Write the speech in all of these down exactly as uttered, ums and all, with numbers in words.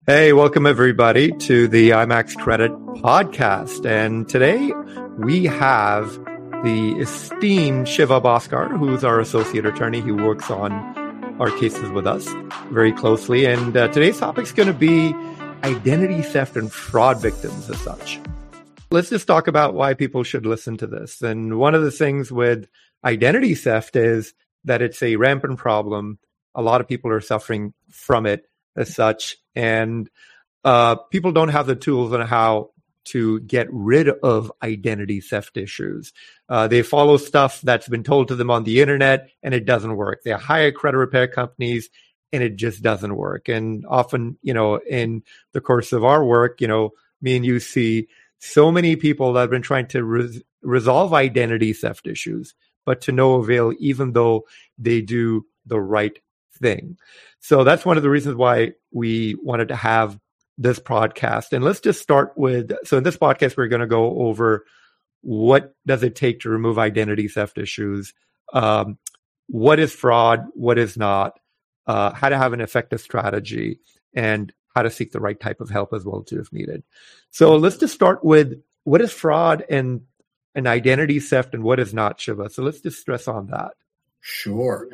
Hey, welcome everybody to the IMAX Credit podcast. And today we have the esteemed Shiva Bhaskar, who's our associate attorney. He works on our cases with us very closely. And uh, today's topic is going to be identity theft and fraud victims as such. Let's just talk about why people should listen to this. And one of the things with identity theft is that it's a rampant problem. A lot of people are suffering from it as such. And uh, people don't have the tools on how to get rid of identity theft issues. Uh, they follow stuff that's been told to them on the internet and it doesn't work. They hire credit repair companies and it just doesn't work. And often, you know, in the course of our work, you know, me and you see so many people that have been trying to res- resolve identity theft issues, but to no avail, even though they do the right thing. So that's one of the reasons why we wanted to have this podcast. And let's just start with, so in this podcast, we're going to go over what does it take to remove identity theft issues, um, what is fraud, what is not, uh, how to have an effective strategy, and how to seek the right type of help as well too if needed. So let's just start with what is fraud and, and identity theft and what is not, Shiva. So let's just stress on that. Sure.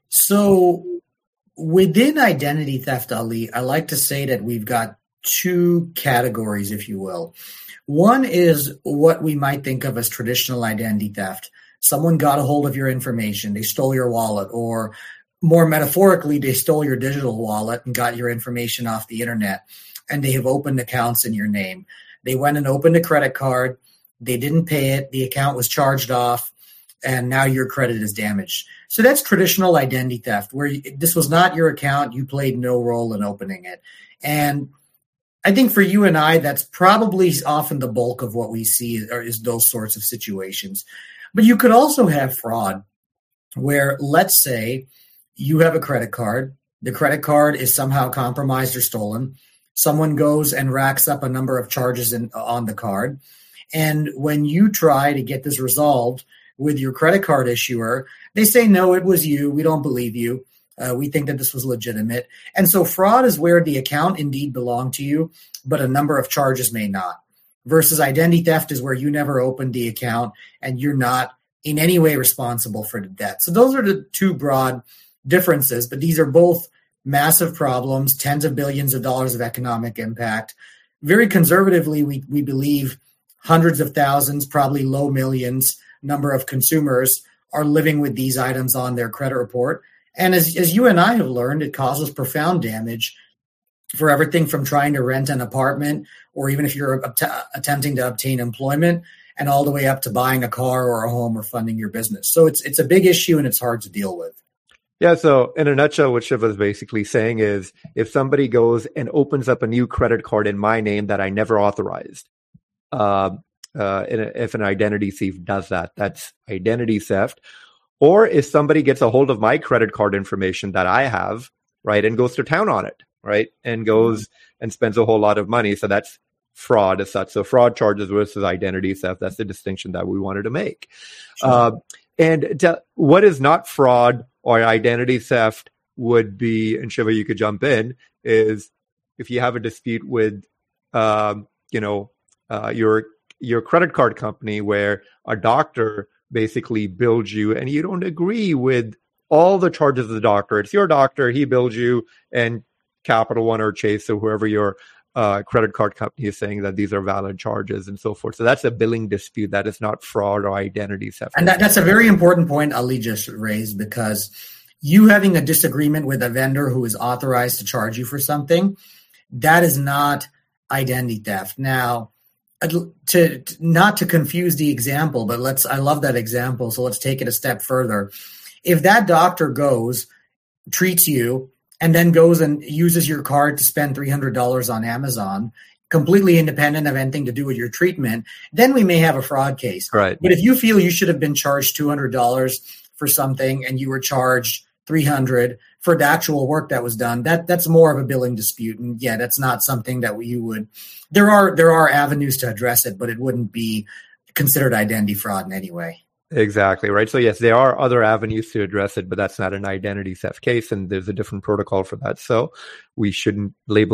So within identity theft, Ali, I like to say that we've got two categories, if you will. One is what we might think of as traditional identity theft. Someone got a hold of your information, they stole your wallet, or more metaphorically, they stole your digital wallet and got your information off the internet, and they have opened accounts in your name. They went and opened a credit card, they didn't pay it, the account was charged off, and now your credit is damaged. So that's traditional identity theft, where you, this was not your account. You played no role in opening it. And I think for you and I, that's probably often the bulk of what we see is, is those sorts of situations. But you could also have fraud where, let's say, you have a credit card. The credit card is somehow compromised or stolen. Someone goes and racks up a number of charges in, on the card. And when you try to get this resolved with your credit card issuer, they say, no, it was you. We don't believe you. Uh, we think that this was legitimate. And so fraud is where the account indeed belonged to you, but a number of charges may not. Versus identity theft is where you never opened the account and you're not in any way responsible for the debt. So those are the two broad differences, but these are both massive problems, tens of billions of dollars of economic impact. Very conservatively, we, we believe hundreds of thousands, probably low millions, number of consumers are living with these items on their credit report. And as, as you and I have learned, it causes profound damage for everything from trying to rent an apartment, or even if you're att- attempting to obtain employment, and all the way up to buying a car or a home or funding your business. So it's it's a big issue and it's hard to deal with. Yeah, so in a nutshell, what Shiva is basically saying is if somebody goes and opens up a new credit card in my name that I never authorized, uh, Uh, if an identity thief does that, that's identity theft. Or if somebody gets a hold of my credit card information that I have, right, and goes to town on it, right, and goes mm-hmm. and spends a whole lot of money. So that's fraud as such. So fraud charges versus identity theft. That's the distinction that we wanted to make. Sure. Uh, and to, what is not fraud or identity theft would be, and Shiva, you could jump in, is if you have a dispute with, um, you know, uh, your your credit card company where a doctor basically bills you and you don't agree with all the charges of the doctor. It's your doctor, he bills you, and Capital One or Chase or whoever your uh, credit card company is saying that these are valid charges and so forth. So that's a billing dispute. That is not fraud or identity theft. And that, that's a very important point Ali just raised, because you having a disagreement with a vendor who is authorized to charge you for something, that is not identity theft. Now, To, to not to confuse the example, but let's, I love that example. So let's take it a step further. If that doctor goes, treats you, and then goes and uses your card to spend three hundred dollars on Amazon, completely independent of anything to do with your treatment, then we may have a fraud case. Right. But if you feel you should have been charged two hundred dollars for something and you were charged three hundred dollars for the actual work that was done, that that's more of a billing dispute. And yeah, that's not something that you would, there are, there are avenues to address it, but it wouldn't be considered identity fraud in any way. Exactly, right. So yes, there are other avenues to address it, but that's not an identity theft case, and there's a different protocol for that. So we shouldn't label that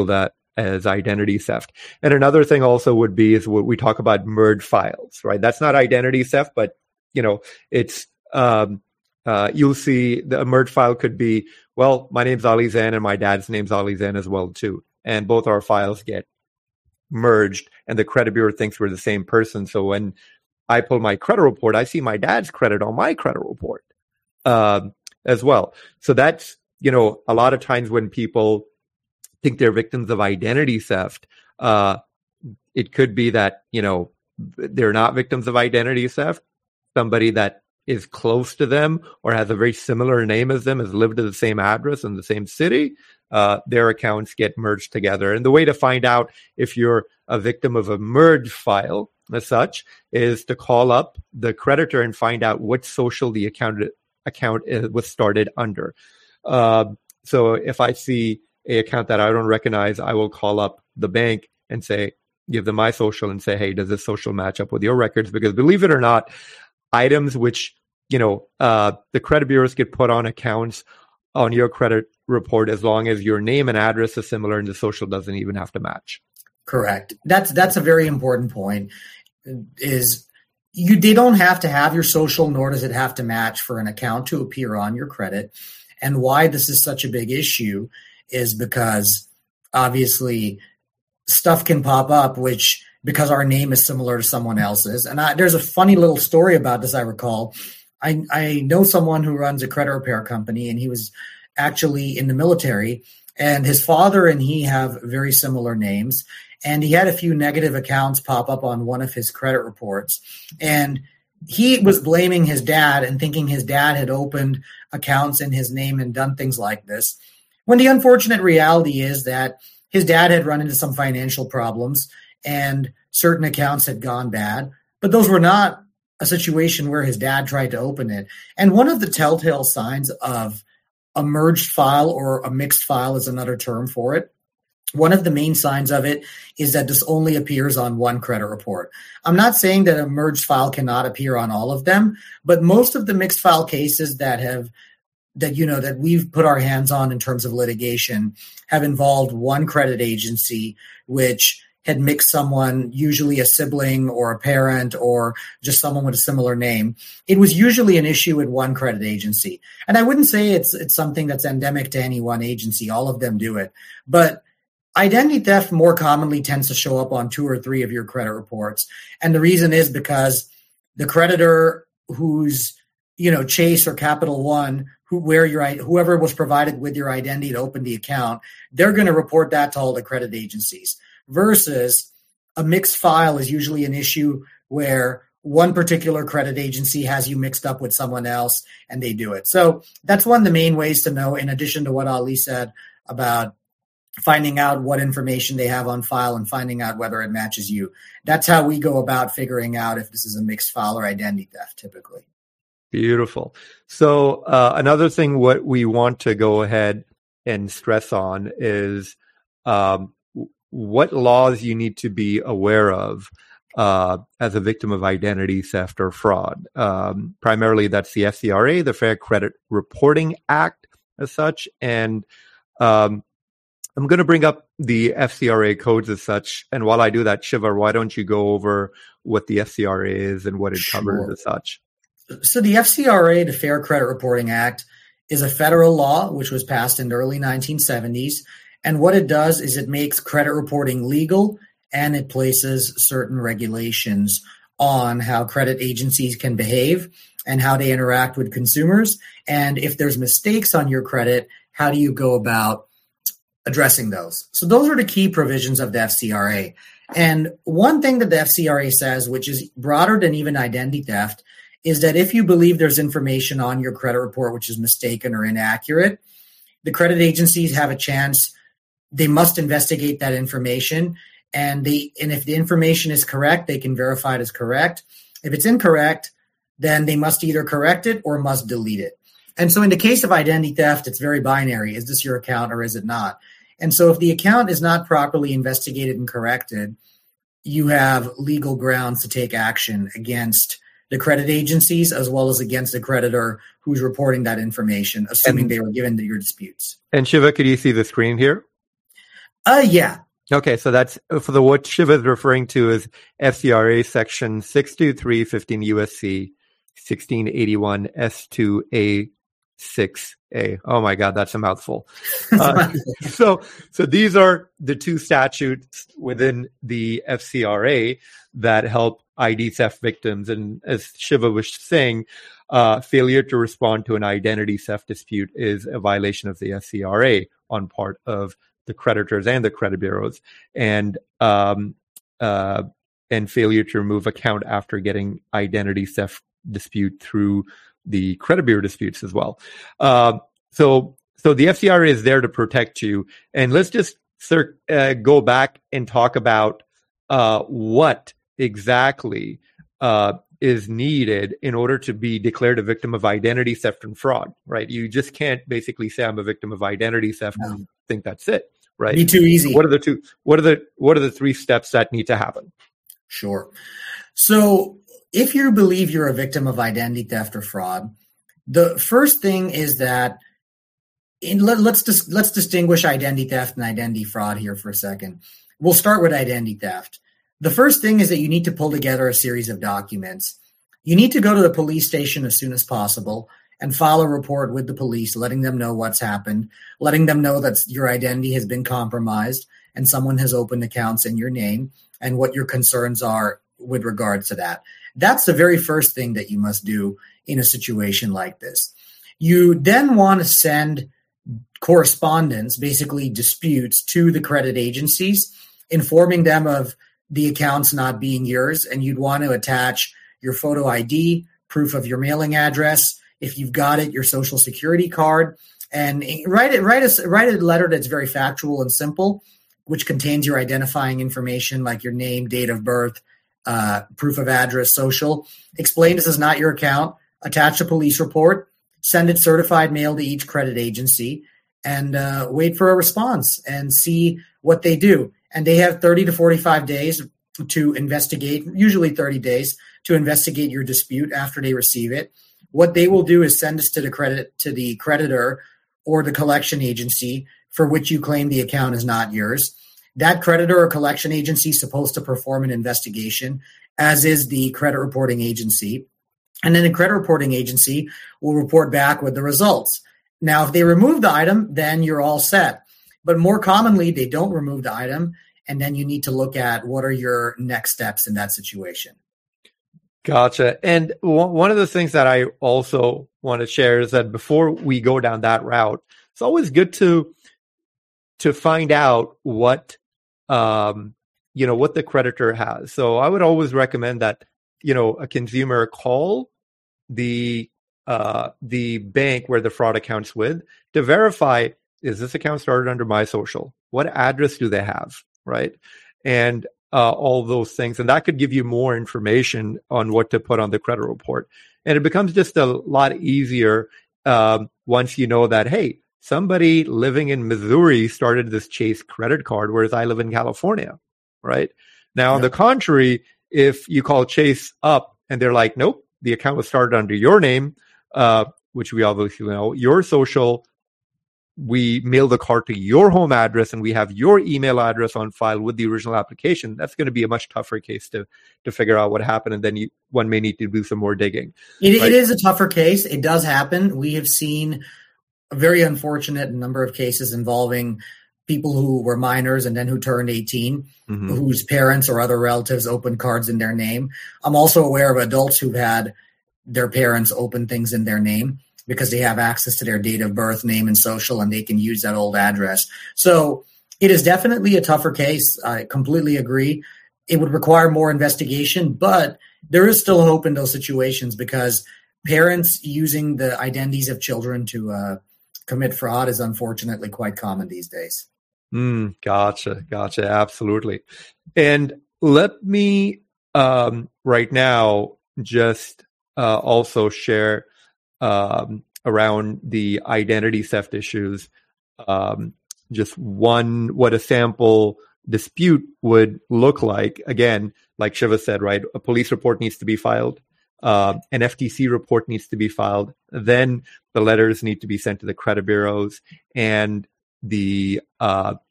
as identity theft. And another thing also would be is what we talk about merge files, right? That's not identity theft, but you know, it's um, uh, you'll see the merge file could be, well, my name's Ali Zain and my dad's name's Ali Zain as well too, and both our files get merged, and the credit bureau thinks we're the same person. So when I pull my credit report, I see my dad's credit on my credit report um, as well. So that's, you know, a lot of times when people think they're victims of identity theft, uh, it could be that, you know, they're not victims of identity theft. Somebody that is close to them or has a very similar name as them, has lived at the same address in the same city, uh, their accounts get merged together. And the way to find out if you're a victim of a merge file as such is to call up the creditor and find out what social the account account was started under. Uh, so if I see a account that I don't recognize, I will call up the bank and say, give them my social and say, hey, does this social match up with your records? Because believe it or not, items which, you know, uh, the credit bureaus get put on accounts on your credit report as long as your name and address is similar and the social doesn't even have to match. Correct. That's that's a very important point. Is you they don't have to have your social, nor does it have to match for an account to appear on your credit. And why this is such a big issue is because obviously stuff can pop up which because our name is similar to someone else's. And I, there's a funny little story about this I recall. I, I know someone who runs a credit repair company, and he was actually in the military, and his father and he have very similar names. And he had a few negative accounts pop up on one of his credit reports. And he was blaming his dad and thinking his dad had opened accounts in his name and done things like this. When the unfortunate reality is that his dad had run into some financial problems and certain accounts had gone bad, but those were not a situation where his dad tried to open it. And one of the telltale signs of a merged file, or a mixed file is another term for it, one of the main signs of it is that this only appears on one credit report. I'm not saying that a merged file cannot appear on all of them, but most of the mixed file cases that have that you know that we've put our hands on in terms of litigation have involved one credit agency which had mixed someone, usually a sibling or a parent or just someone with a similar name. It was usually an issue with one credit agency. And I wouldn't say it's it's something that's endemic to any one agency. All of them do it. But identity theft more commonly tends to show up on two or three of your credit reports. And the reason is because the creditor who's, you know, Chase or Capital One, who where your whoever was provided with your identity to open the account, they're going to report that to all the credit agencies. Versus a mixed file is usually an issue where one particular credit agency has you mixed up with someone else and they do it. So that's one of the main ways to know, in addition to what Ali said about finding out what information they have on file and finding out whether it matches you. That's how we go about figuring out if this is a mixed file or identity theft typically. Beautiful. So uh, another thing what we want to go ahead and stress on is um, what laws you need to be aware of uh, as a victim of identity theft or fraud. Um, primarily, that's the F C R A, the Fair Credit Reporting Act as such. And um, I'm going to bring up the F C R A codes as such. And while I do that, Shiva, why don't you go over what the F C R A is and what it Sure. covers as such? So the F C R A, the Fair Credit Reporting Act, is a federal law which was passed in the early nineteen seventies. And what it does is it makes credit reporting legal, and it places certain regulations on how credit agencies can behave and how they interact with consumers. And if there's mistakes on your credit, how do you go about addressing those? So those are the key provisions of the F C R A. And one thing that the F C R A says, which is broader than even identity theft, is that if you believe there's information on your credit report which is mistaken or inaccurate, the credit agencies have a chance. They must investigate that information, and they and if the information is correct, they can verify it as correct. If it's incorrect, then they must either correct it or must delete it. And so in the case of identity theft, it's very binary. Is this your account or is it not? And so if the account is not properly investigated and corrected, you have legal grounds to take action against the credit agencies as well as against the creditor who's reporting that information, assuming and, they were given to your disputes. And Shiva, could you see the screen here? Uh, yeah. Okay, so that's for the what Shiva is referring to is F C R A section six two three fifteen U S C sixteen eighty-one S two A six A. Oh my God, that's a mouthful. Uh, so, so these are the two statutes within the F C R A that help I D theft victims. And as Shiva was saying, uh, failure to respond to an identity theft dispute is a violation of the F C R A on part of the creditors and the credit bureaus, and um, uh, and failure to remove account after getting identity theft dispute through the credit bureau disputes as well. Uh, so, so the F C R A is there to protect you. And let's just cir- uh, go back and talk about uh, what exactly uh, is needed in order to be declared a victim of identity theft and fraud. Right? You just can't basically say I'm a victim of identity theft no. and think that's it. Right? Be too easy. What are the two? What are the what are the three steps that need to happen? Sure. So, if you believe you're a victim of identity theft or fraud, the first thing is that in, let, let's dis, let's distinguish identity theft and identity fraud here for a second. We'll start with identity theft. The first thing is that you need to pull together a series of documents. You need to go to the police station as soon as possible and file a report with the police, letting them know what's happened, letting them know that your identity has been compromised and someone has opened accounts in your name and what your concerns are with regards to that. That's the very first thing that you must do in a situation like this. You then want to send correspondence, basically disputes, to the credit agencies, informing them of the accounts not being yours, and you'd want to attach your photo I D, proof of your mailing address, if you've got it, your social security card, and write it, write a, write a letter that's very factual and simple, which contains your identifying information like your name, date of birth, uh, proof of address, social. Explain this is not your account. Attach a police report. Send it certified mail to each credit agency, and uh, wait for a response and see what they do. And they have thirty to forty-five days to investigate, usually thirty days, to investigate your dispute after they receive it. What they will do is send us to the credit to the creditor or the collection agency for which you claim the account is not yours. That creditor or collection agency is supposed to perform an investigation, as is the credit reporting agency. And then the credit reporting agency will report back with the results. Now, if they remove the item, then you're all set. But more commonly, they don't remove the item, and then you need to look at what are your next steps in that situation. Gotcha. And w- one of the things that I also want to share is that before we go down that route, it's always good to to find out what um, you know what the creditor has. So I would always recommend that you know a consumer call the uh, the bank where the fraud account's with to verify, is this account started under my social? What address do they have, right? And uh, all those things. And that could give you more information on what to put on the credit report. And it becomes just a lot easier um, once you know that, hey, somebody living in Missouri started this Chase credit card, whereas I live in California, right? Now, yeah. On the contrary, if you call Chase up and they're like, nope, the account was started under your name, uh, which we obviously know, your social, we mail the card to your home address and we have your email address on file with the original application, that's going to be a much tougher case to to figure out what happened. And then you, one may need to do some more digging. It, right? It is a tougher case. It does happen. We have seen a very unfortunate number of cases involving people who were minors and then who turned eighteen, mm-hmm. whose parents or other relatives opened cards in their name. I'm also aware of adults who've had their parents open things in their name because they have access to their date of birth, name, and social, and they can use that old address. So it is definitely a tougher case. I completely agree. It would require more investigation, but there is still hope in those situations because parents using the identities of children to uh, commit fraud is unfortunately quite common these days. Mm, gotcha. Gotcha. Absolutely. And let me um, right now just uh, also share Um, around the identity theft issues, um, just one, what a sample dispute would look like. Again, like Shiva said, right, a police report needs to be filed, uh, an F T C report needs to be filed, then the letters need to be sent to the credit bureaus, and the uh,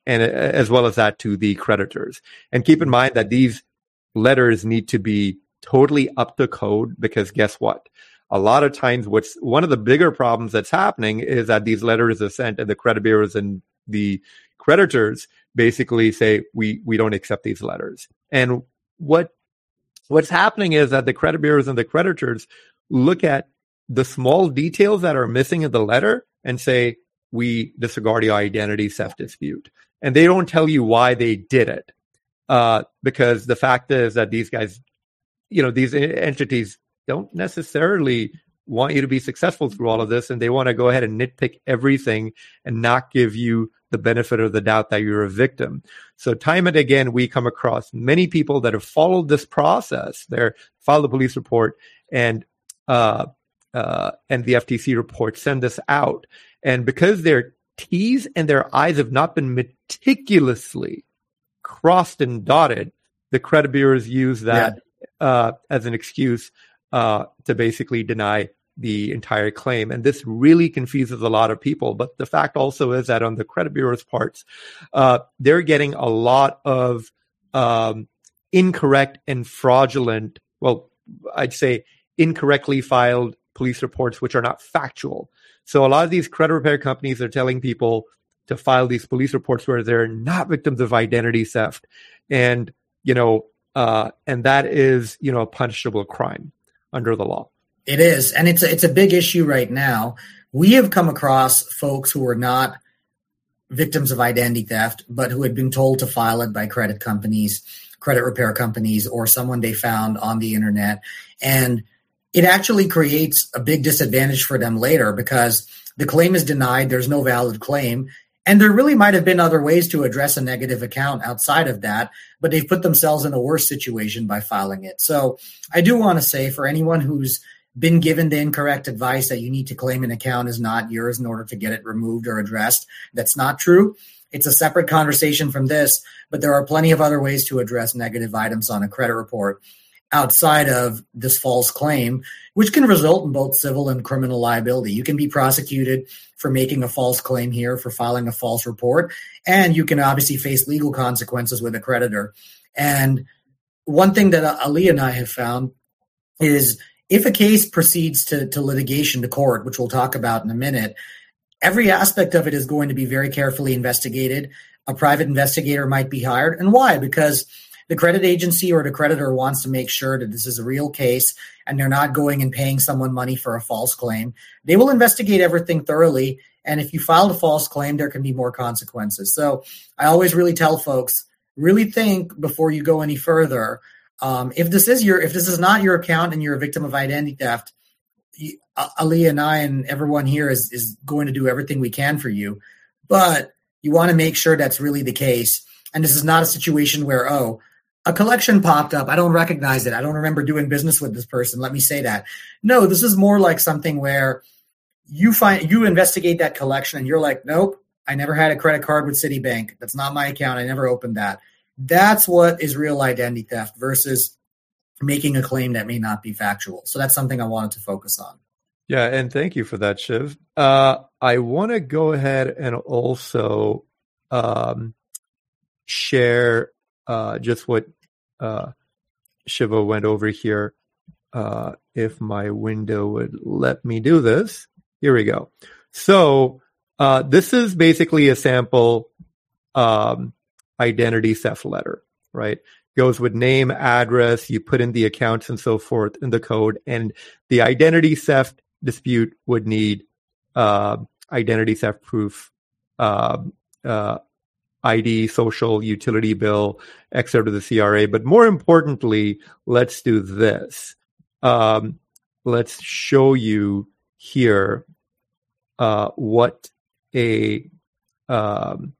and as well as that to the creditors. And keep in mind that these letters need to be totally up to code, because guess what? A lot of times what's one of the bigger problems that's happening is that these letters are sent and the credit bureaus and the creditors basically say, we, we don't accept these letters. And what what's happening is that the credit bureaus and the creditors look at the small details that are missing in the letter and say, we disregard your identity theft dispute. And they don't tell you why they did it. Uh, because the fact is that these guys, you know, these entities don't necessarily want you to be successful through all of this, and they want to go ahead and nitpick everything and not give you the benefit of the doubt that you're a victim. So time and again, we come across many people that have followed this process. They're filed a police report, and uh, uh, and the F T C report send this out. And because their T's and their I's have not been meticulously crossed and dotted, the credit bureaus use that yeah. uh, as an excuse uh, to basically deny the entire claim. And this really confuses a lot of people. But the fact also is that on the credit bureau's parts, uh, they're getting a lot of um, incorrect and fraudulent, well, I'd say incorrectly filed police reports, which are not factual. So a lot of these credit repair companies are telling people to file these police reports where they're not victims of identity theft. And, you know, uh, and that is, you know, a punishable crime under the law. It is. And it's a, it's a big issue right now. We have come across folks who are not victims of identity theft, but who had been told to file it by credit companies, credit repair companies, or someone they found on the internet. And it actually creates a big disadvantage for them later, because the claim is denied. There's no valid claim. And there really might have been other ways to address a negative account outside of that, but they've put themselves in a worse situation by filing it. So I do want to say, for anyone who's been given the incorrect advice that you need to claim an account is not yours in order to get it removed or addressed, that's not true. It's a separate conversation from this, but there are plenty of other ways to address negative items on a credit report outside of this false claim, which can result in both civil and criminal liability. You can be prosecuted for making a false claim here, for filing a false report, and you can obviously face legal consequences with a creditor. And one thing that Ali and I have found is, if a case proceeds to, to litigation, to court, which we'll talk about in a minute, every aspect of it is going to be very carefully investigated. A private investigator might be hired. And why? Because the credit agency or the creditor wants to make sure that this is a real case and they're not going and paying someone money for a false claim. They will investigate everything thoroughly. And if you filed a false claim, there can be more consequences. So I always really tell folks, really think before you go any further. Um, if this is your, if this is not your account and you're a victim of identity theft, you, Ali and I and everyone here is, is going to do everything we can for you. But you want to make sure that's really the case. And this is not a situation where, oh, a collection popped up. I don't recognize it. I don't remember doing business with this person. Let me say that. No, this is more like something where you find, you investigate that collection and you're like, nope, I never had a credit card with Citibank. That's not my account. I never opened that. That's what is real identity theft versus making a claim that may not be factual. So that's something I wanted to focus on. Yeah, and thank you for that, Shiv. Uh, I want to go ahead and also um, share uh, just what uh, Shiva went over here. Uh, if my window would let me do this. Here we go. So uh, this is basically a sample um, identity theft letter, right? Goes with name, address, you put in the accounts and so forth in the code. And the identity theft dispute would need uh, identity theft proof, uh, uh, I D, social, utility bill, excerpt of the C R A. But more importantly, let's do this. Um, let's show you here uh, what a um,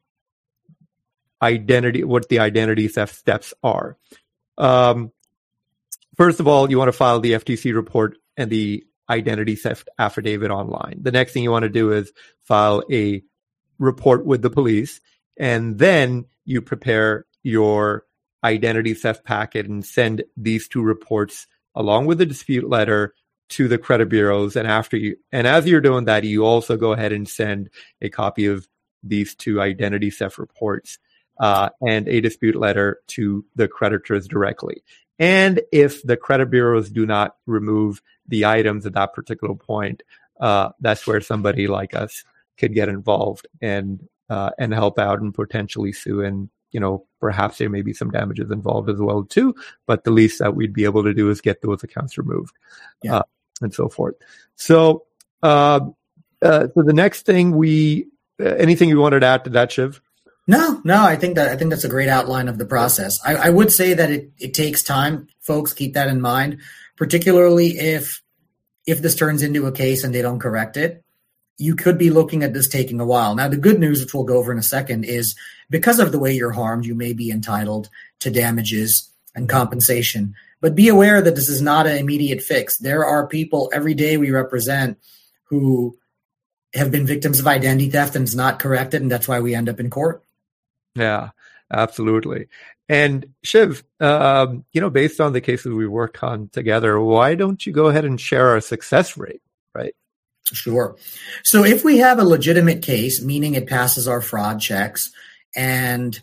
identity, what the identity theft steps are. Um, first of all, you want to file the F T C report and the identity theft affidavit online. The next thing you want to do is file a report with the police, and then you prepare your identity theft packet and send these two reports along with the dispute letter to the credit bureaus. And after you, and as you're doing that, you also go ahead and send a copy of these two identity theft reports uh, and a dispute letter to the creditors directly. And if the credit bureaus do not remove the items at that particular point, uh, that's where somebody like us could get involved and uh, and help out and potentially sue. And, you know, perhaps there may be some damages involved as well too. But the least that we'd be able to do is get those accounts removed, yeah. uh, and so forth. So, uh, uh, so the next thing we, uh, anything you wanted to add to that, Shiv? No, no, I think that I think that's a great outline of the process. I, I would say that it, it takes time, folks. Keep that in mind, particularly if if this turns into a case and they don't correct it. You could be looking at this taking a while. Now, the good news, which we'll go over in a second, is because of the way you're harmed, you may be entitled to damages and compensation. But be aware that this is not an immediate fix. There are people every day we represent who have been victims of identity theft and it's not corrected, and that's why we end up in court. Yeah, absolutely. And Shiv, um, you know, based on the cases we worked on together, why don't you go ahead and share our success rate, right? Sure. So if we have a legitimate case, meaning it passes our fraud checks and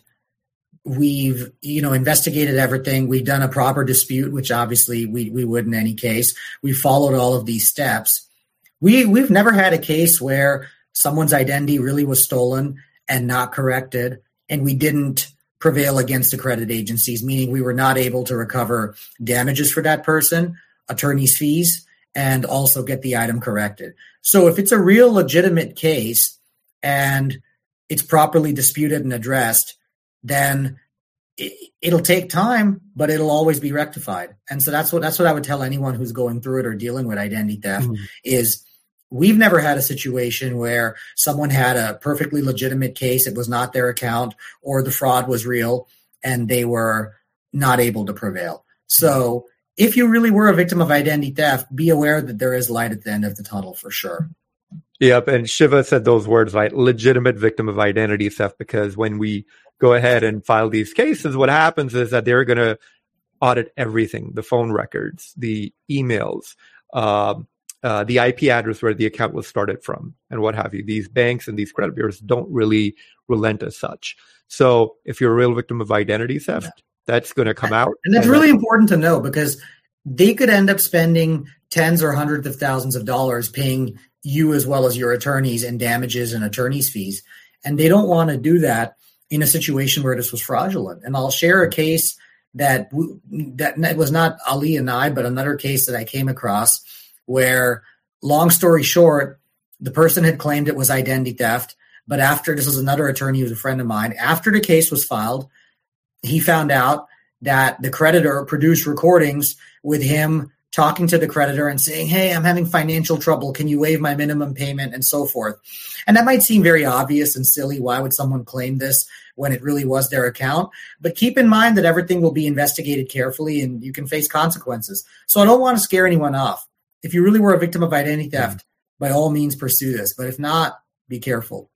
we've, you know, investigated everything, we've done a proper dispute, which obviously we, we would in any case, we followed all of these steps. We, we've never had a case where someone's identity really was stolen and not corrected, and we didn't prevail against the credit agencies, meaning we were not able to recover damages for that person, attorney's fees, and also get the item corrected. So if it's a real legitimate case and it's properly disputed and addressed, then it, it'll take time, but it'll always be rectified. And so that's what that's what I would tell anyone who's going through it or dealing with identity theft mm-hmm. is we've never had a situation where someone had a perfectly legitimate case, it was not their account, or the fraud was real and they were not able to prevail. So if you really were a victim of identity theft, be aware that there is light at the end of the tunnel for sure. Yep. And Shiva said those words, right? Legitimate victim of identity theft, because when we go ahead and file these cases, what happens is that they're going to audit everything, the phone records, the emails, um, uh, the I P address where the account was started from, and what have you. These banks and these credit bureaus don't really relent as such. So if you're a real victim of identity theft, yeah. that's going to come out. And that's and really that's- important to know, because they could end up spending tens or hundreds of thousands of dollars paying you as well as your attorneys in damages and attorney's fees. And they don't want to do that in a situation where this was fraudulent. And I'll share a case that that was not Ali and I, but another case that I came across where, long story short, the person had claimed it was identity theft. But after, this was another attorney who was a friend of mine, after the case was filed, he found out that the creditor produced recordings with him talking to the creditor and saying, hey, I'm having financial trouble. Can you waive my minimum payment, and so forth? And that might seem very obvious and silly. Why would someone claim this when it really was their account? But keep in mind that everything will be investigated carefully and you can face consequences. So I don't want to scare anyone off. If you really were a victim of identity theft, mm-hmm. by all means pursue this. But if not, be careful.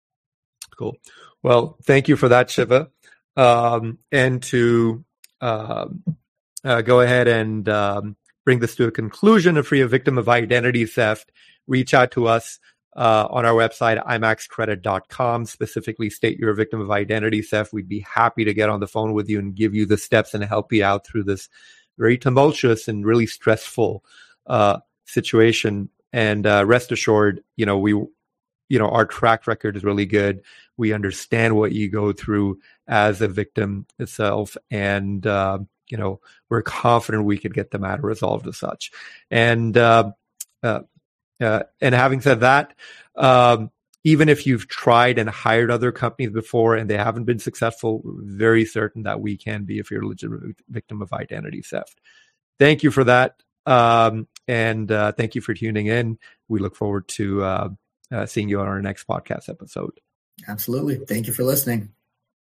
Cool. Well, thank you for that, Shiva. Um, and to uh, uh, go ahead and um, bring this to a conclusion, if you're a victim of identity theft, reach out to us uh, on our website, i max credit dot com. Specifically state you're a victim of identity theft. We'd be happy to get on the phone with you and give you the steps and help you out through this very tumultuous and really stressful uh, situation. And uh, rest assured, you know, we, you know, our track record is really good. We understand what you go through as a victim itself, and uh, you know, we're confident we could get the matter resolved as such. And uh, uh, uh, and having said that, um, even if you've tried and hired other companies before and they haven't been successful, we're very certain that we can be if you're a legitimate victim of identity theft. Thank you for that, um, and uh, thank you for tuning in. We look forward to uh, uh, seeing you on our next podcast episode. Absolutely. Thank you for listening.